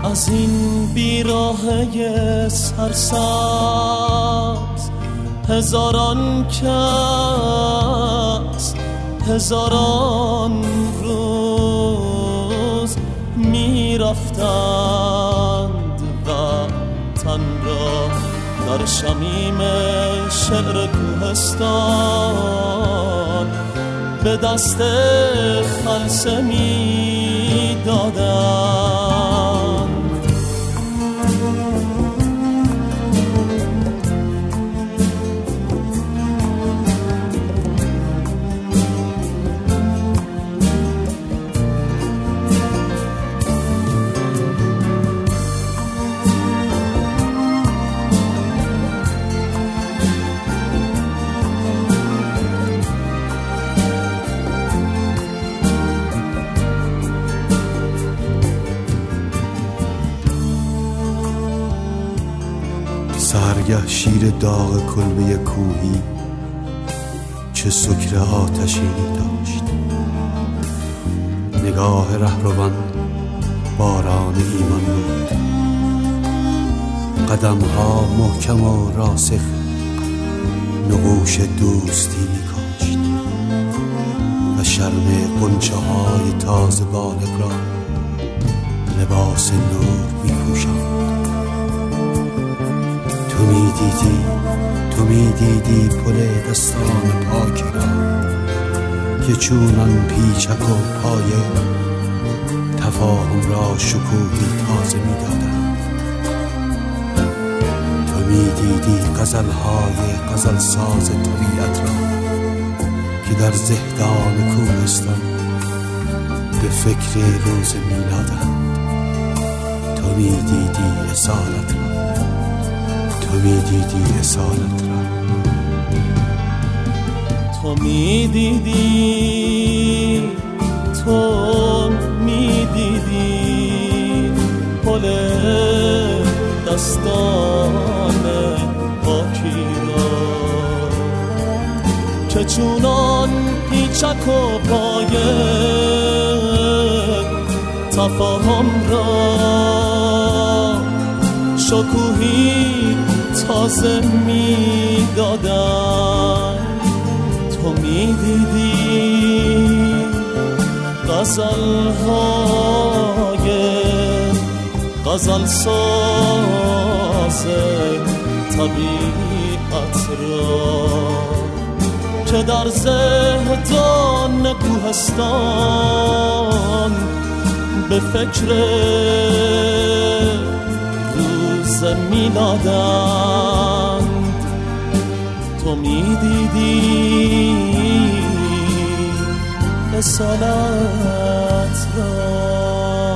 از این بیراهه سرسبز هزاران کس هزاران روز می رفتند وطن را در شمیم شعر کوهستان به دست خلسه می دادند. سحرگه شیر داغ کلبه کوهی چه سکر آتشینی داشت. نگاه رهروان باران ایمان بود، قدمها محکم و راسخ نقوش دوستی می‌کاشت و شرم غنچه های تازه بالغ را لباس نور می‌پوشاند. تو میدیدی پل دستان پاکی را که چونان پیچک و پایه تفاهم را شکوهی تازه میدادند. تو میدیدی غزلهای غزل ساز طبیعت را که در زهدان کوهستان به فکر روز میلادند. تو میدیدی اصالت را، تو میدیدی اصالت را، تو میدیدی، تو میدیدی پل دستان پاکی را که چونان پیچک و پایه تفاهم را شکوهی تازه می دادن. تو می دیدی غزل‌های غزل ساز طبیعت را که در زهدان کوهستان به فکر روز میلادند. تو میدیدی اصالت را.